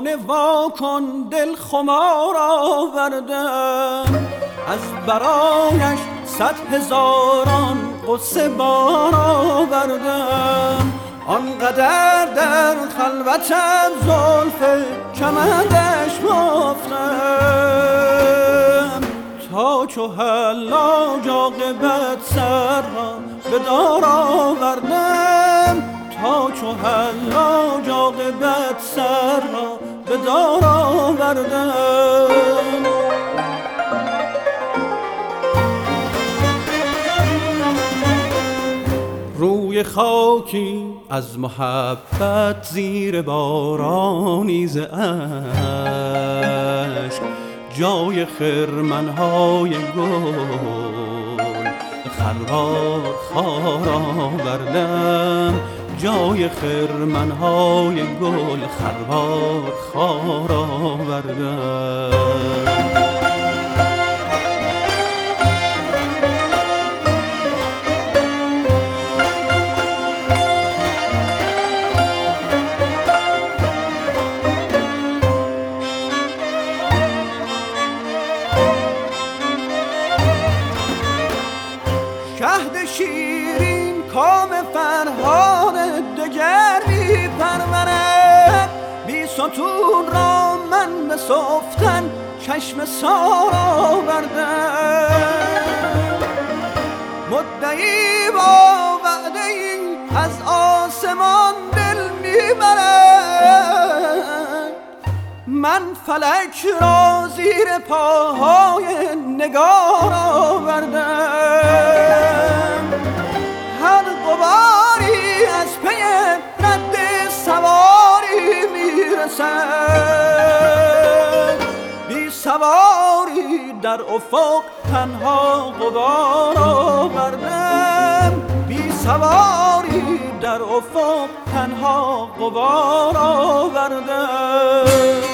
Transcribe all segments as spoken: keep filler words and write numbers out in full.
میخانه وا کن دل خمار آوردم، از برایش صد هزاران قصه بار آوردم. آنقدر در خلوتم زلف کمندش بافتم، تا چو حلاج عاقبت سر را به دار آوردم، تا چو حلاج عاقبت سر را به دار آوردم. روی خاکی از محبت زیر بارانی ز اشک، جای خرمن‌های گل خروار خار آوردم، جای خرمن‌های گل خروار خار آوردم. شهد شیرین کام فرهاد دگر می پرورد، بی ستون را من به سفتن چشم سار آوردم. مدعی با وعده ای از آسمان دل می برد، من فلک را زیر پاهای نگار آوردم. هر غباری از پی رد سواری میرسد، بی سواری در افق تنها غبار آوردم، بی سواری در افق تنها غبار آوردم.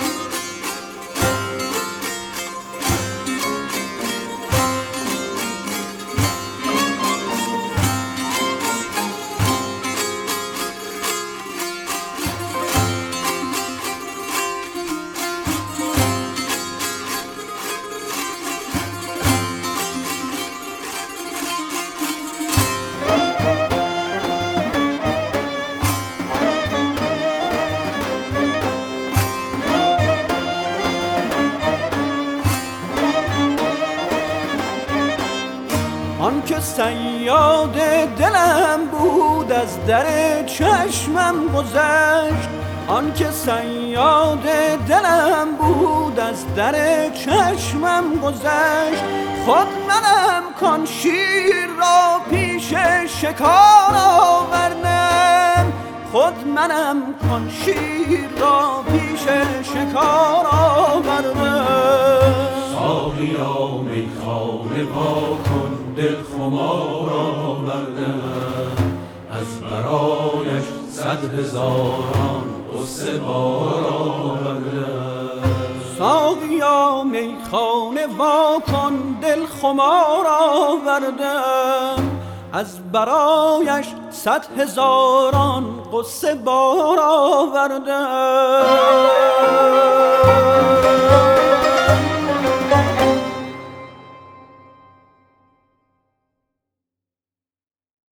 آن که صیاد دلم بود از در چشمم گذشت، آن که صیاد دلم بود از در چشمم گذشت. خود منم کان شیر را پیش شکار آوردم، خود منم کان شیر را پیش شکار آوردم. ساقیا میخانه وا کن دل خمار آوردم، از برایش صد هزاران قصه بار آوردم. ساقیا میخانه وا کن دل خمار آوردم، از برایش صد هزاران قصه بار آوردم.